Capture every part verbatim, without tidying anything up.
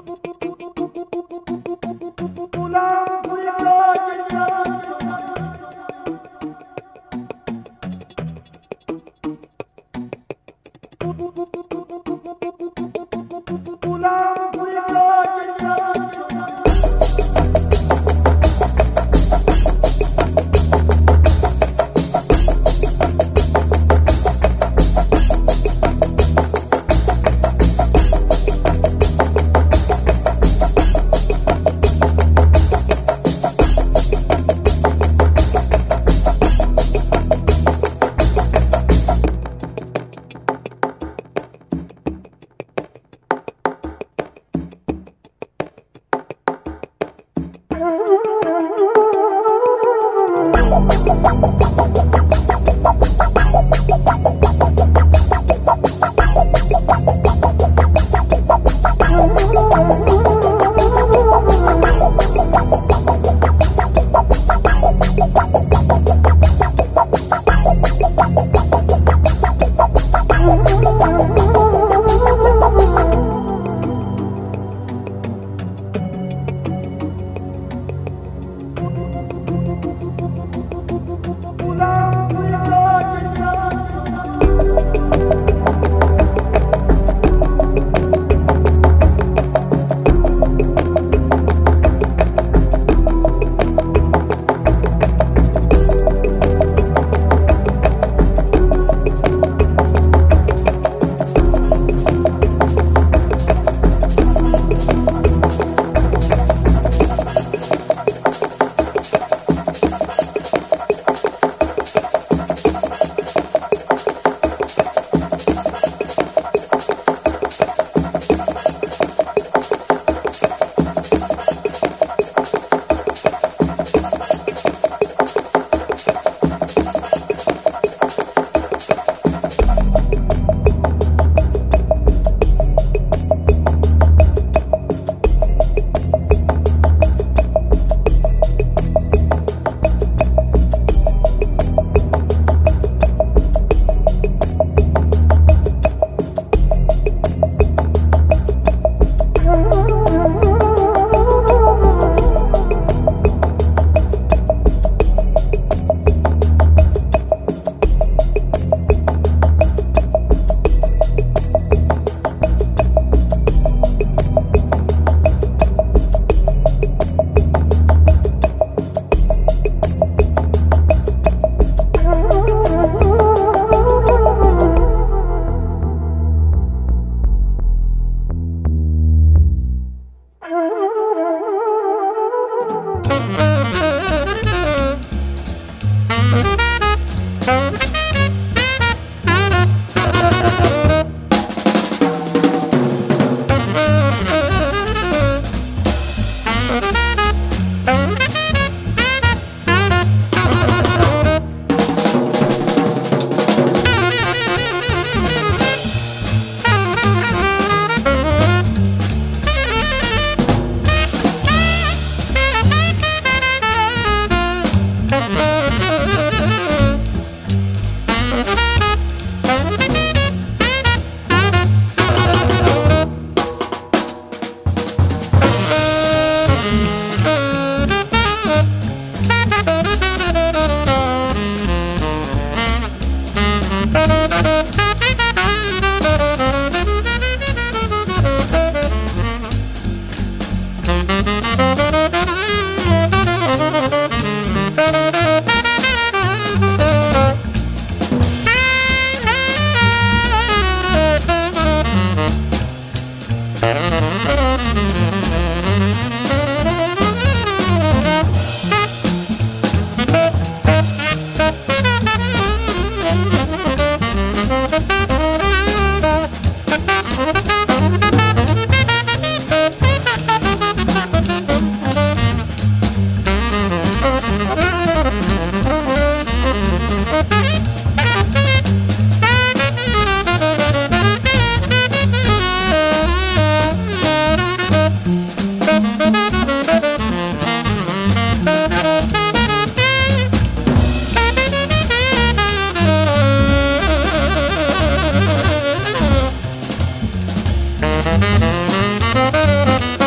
Thank you.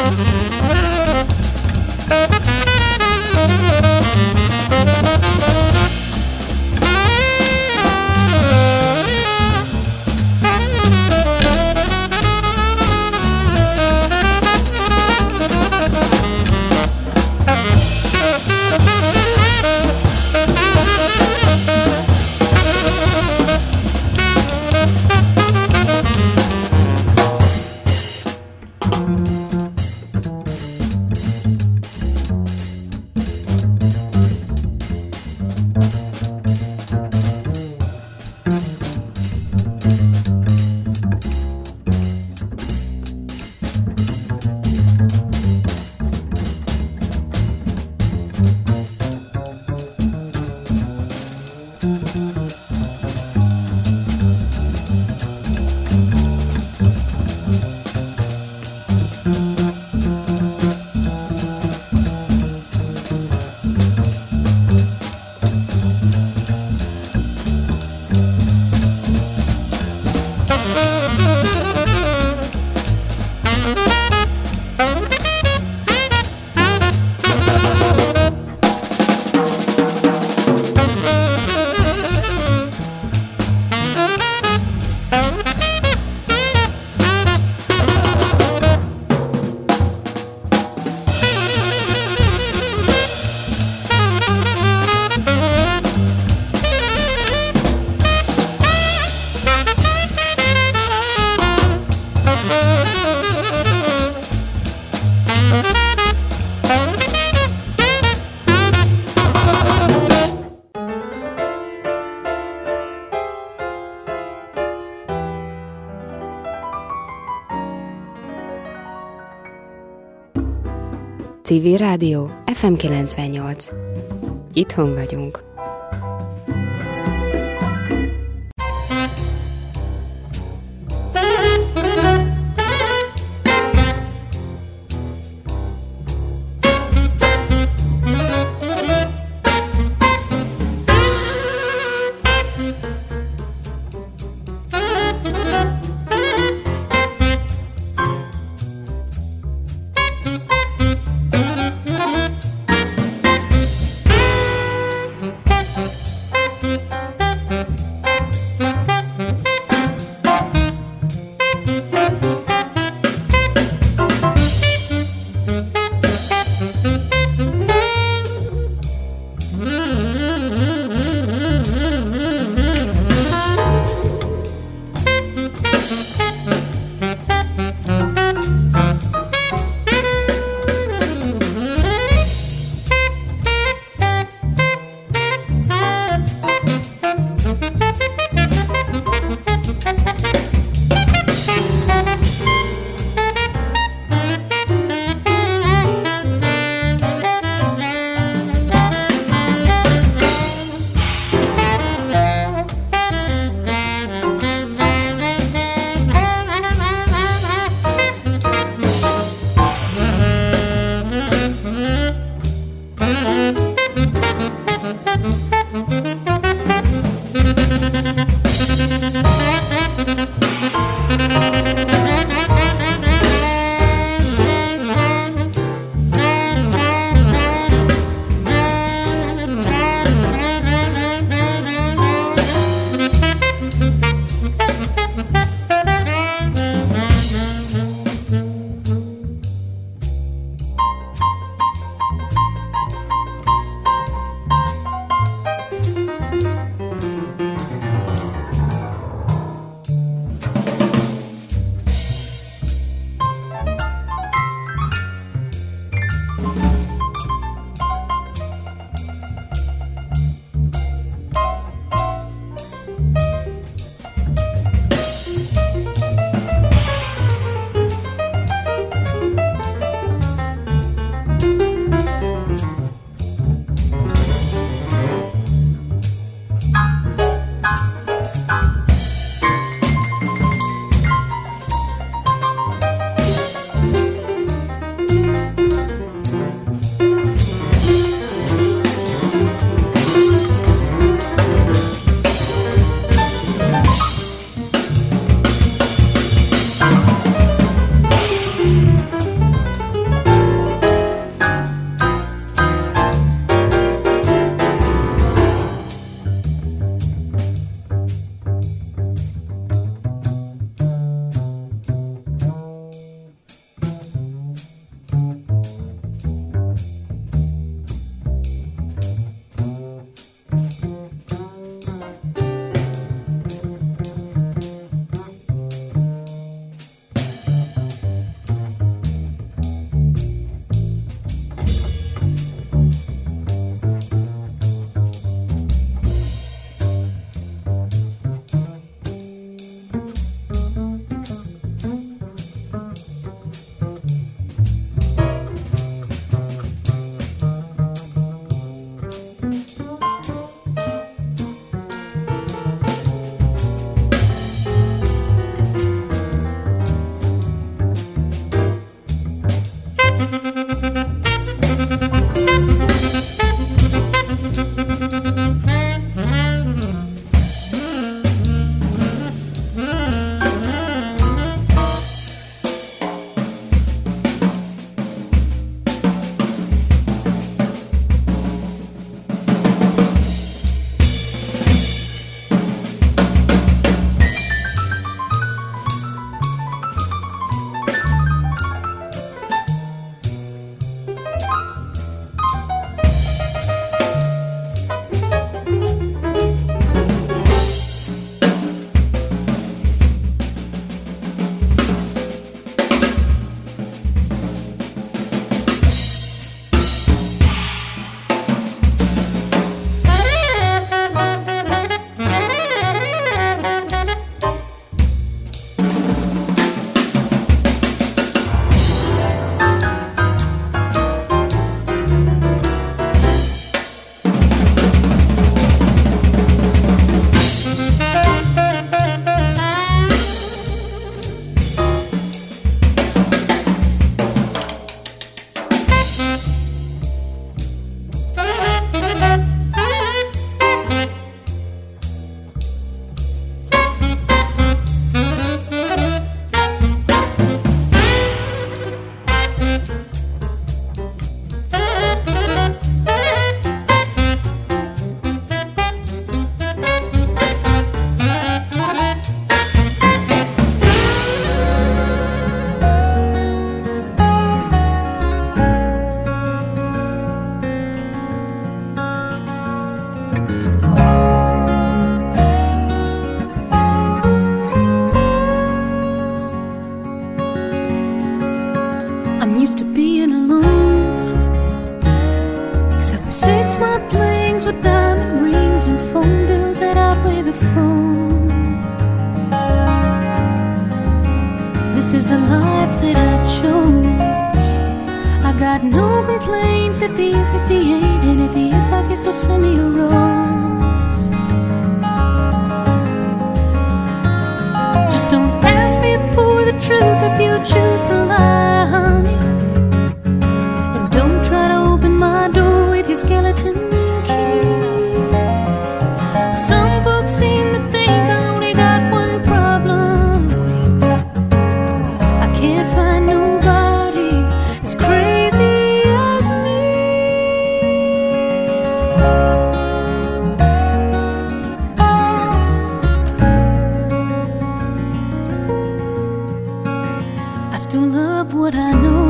Civil Rádió ef em kilencvennyolc. Itthon vagyunk. got no complaints. If he is, if he ain't, and if he is, I guess he'll send me a rose. Just don't ask me for the truth if you choose to lie, honey. And don't try to open my door with your skeleton key. Some folks seem to think I only got one problem. I can't find nobody as crazy as me. I still love what I know.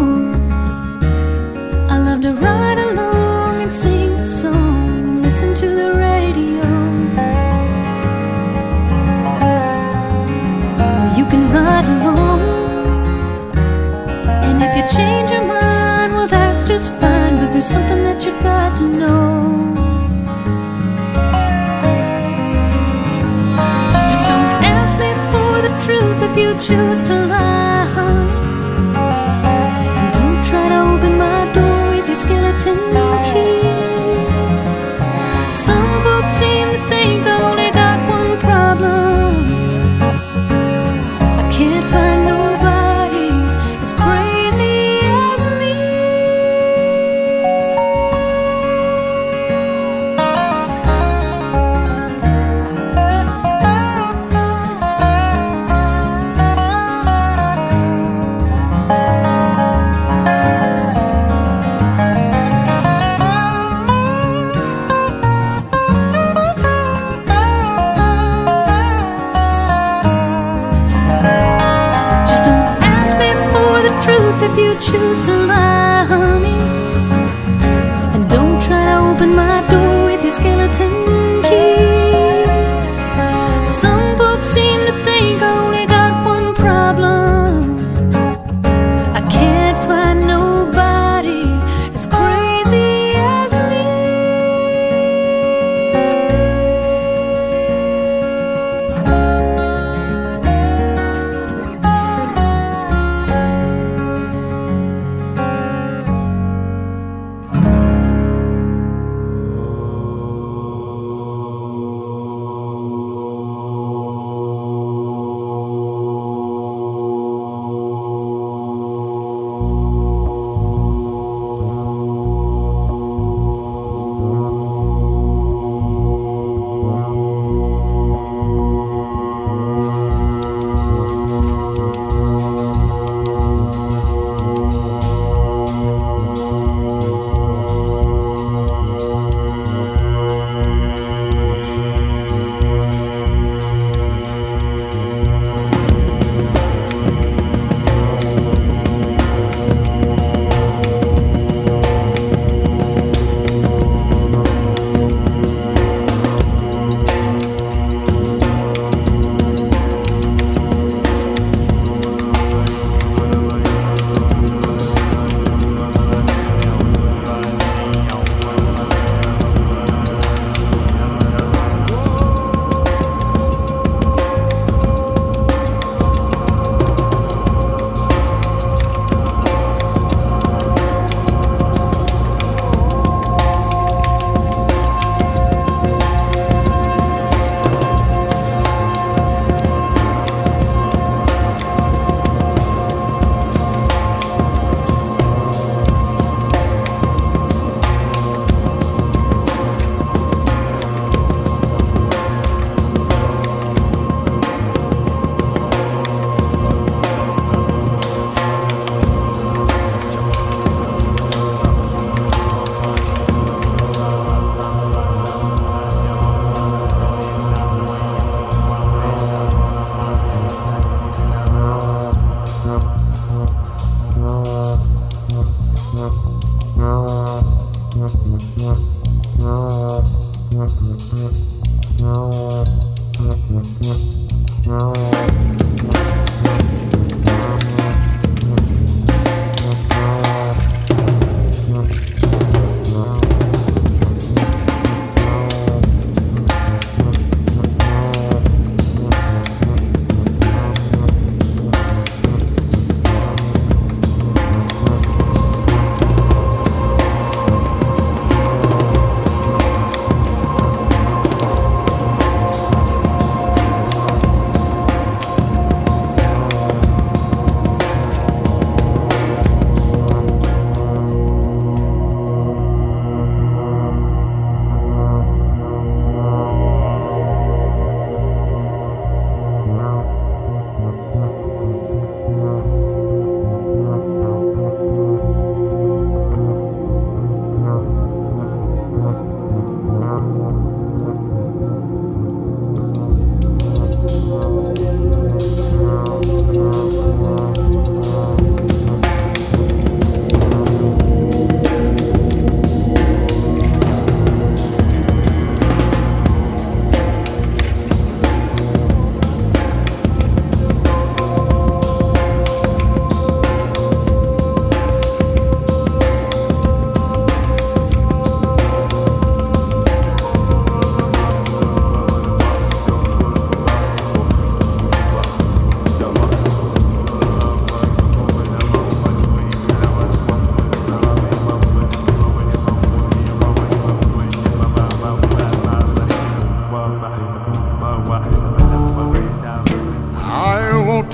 I love to ride along and sing a song and listen to the radio. You can ride along, and if you change your mind, well, that's just fine. But there's something that you got to know. Just don't ask me for the truth if you choose to lie, honey. And don't try to open my door with your skeleton key. Some folks seem to think I only got one problem. I can't find nobody as crazy as me. Just don't ask me for the truth if you choose to lie, honey. And don't try to open my door with your skeleton key. Some folks seem to think I only got one problem. I can't find nobody as crazy as me.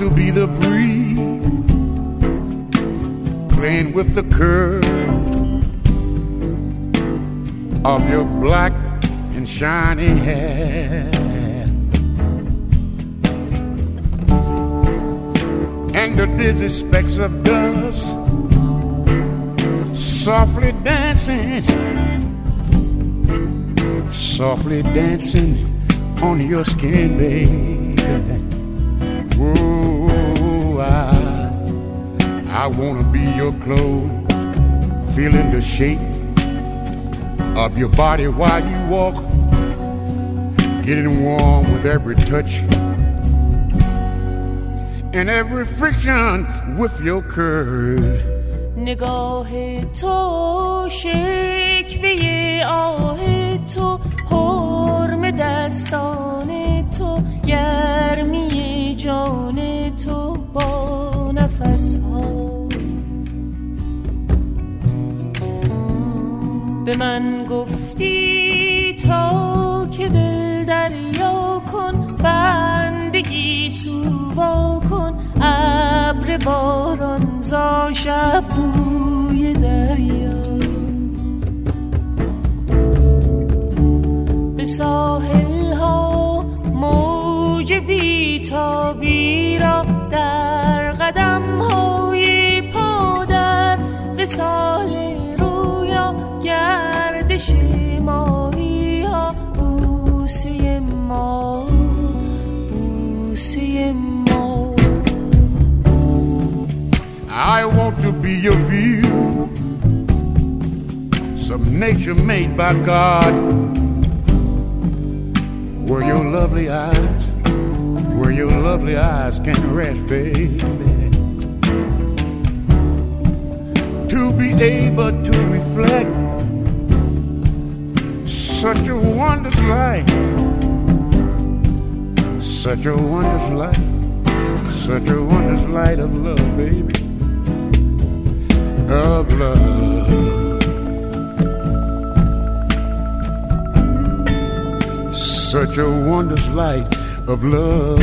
to be the breeze playing with the curve of your black and shiny hair, and the dizzy specks of dust softly dancing, softly dancing on your skin, baby. Whoa, I, I wanna be your clothes, feeling the shape of your body while you walk, getting warm with every touch and every friction with your curves. نگاه تو شکوه آه تو حرم دستان تو گرمی جان تو با نفس ها به من گفتی تا که دل دریا کن بندگی سووا کن ابر باران زا شب بوی دریا به ساحل ها موج بی‌تابی را در قدم های پا در وصال رویا گردش ماهی ها بوسه ما بوسه ما. I want to be your view, some nature made by God, where your lovely eyes, where your lovely eyes can rest, baby. To be able to reflect such a wondrous light, such a wondrous light, such a wondrous light of love, baby, of love. Such a wondrous light of love.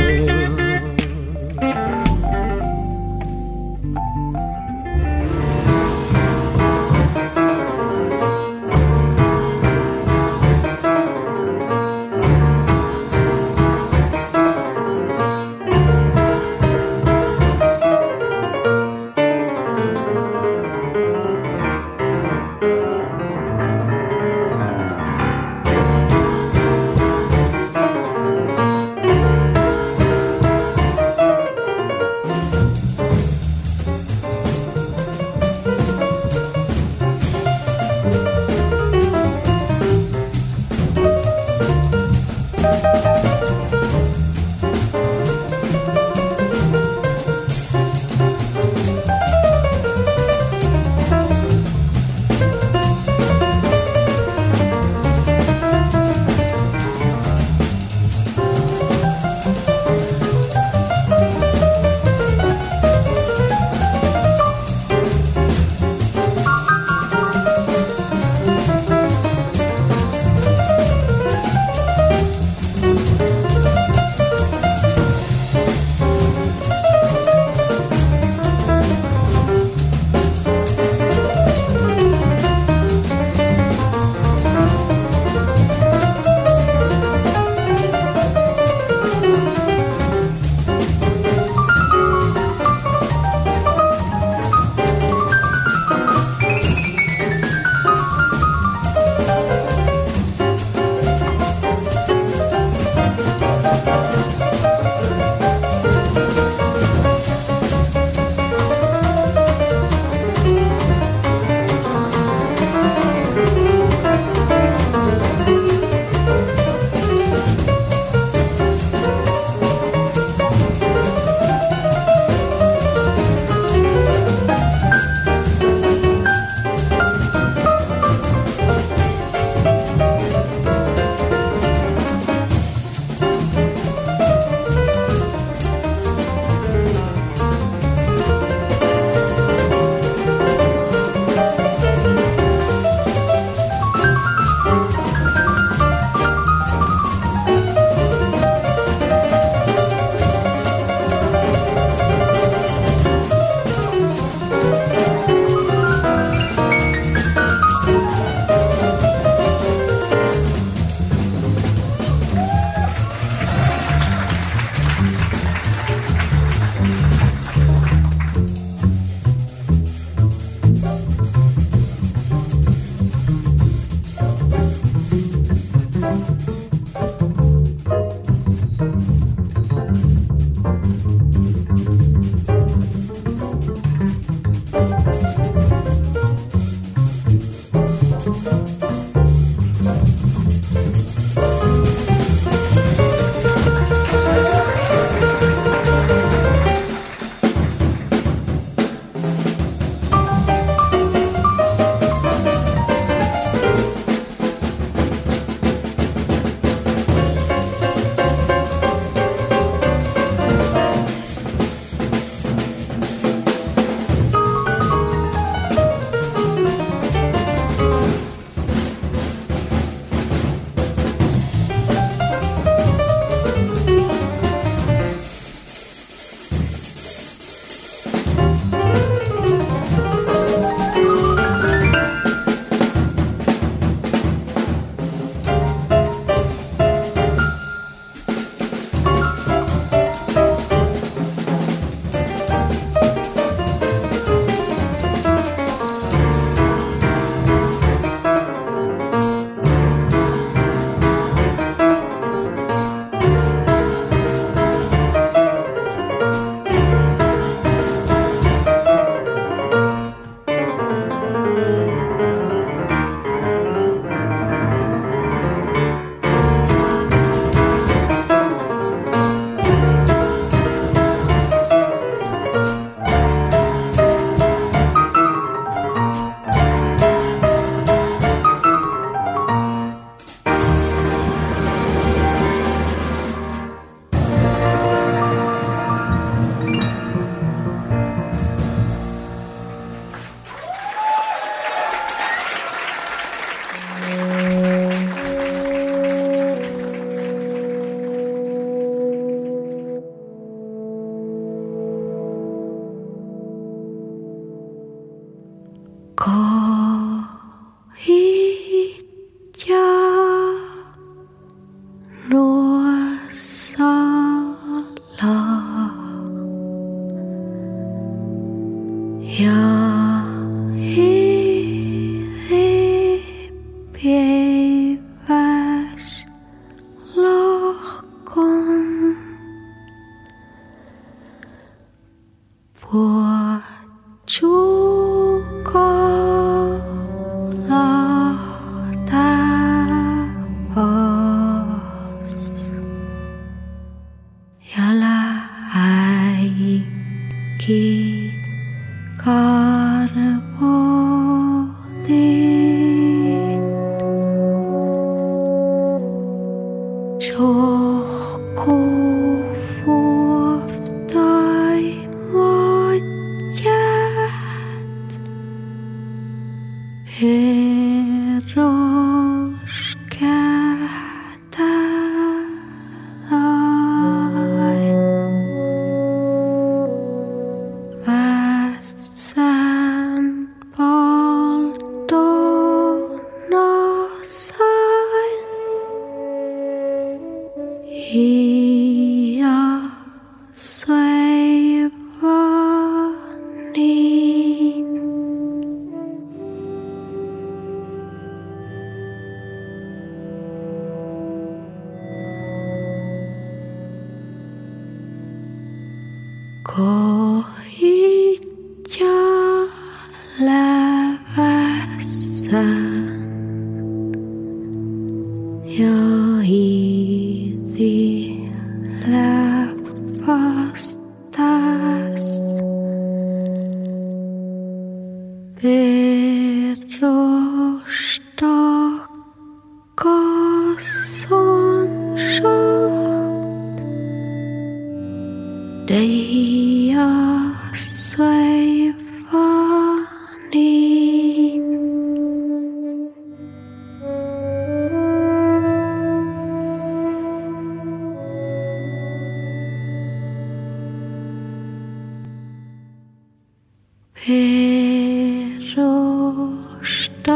Hey.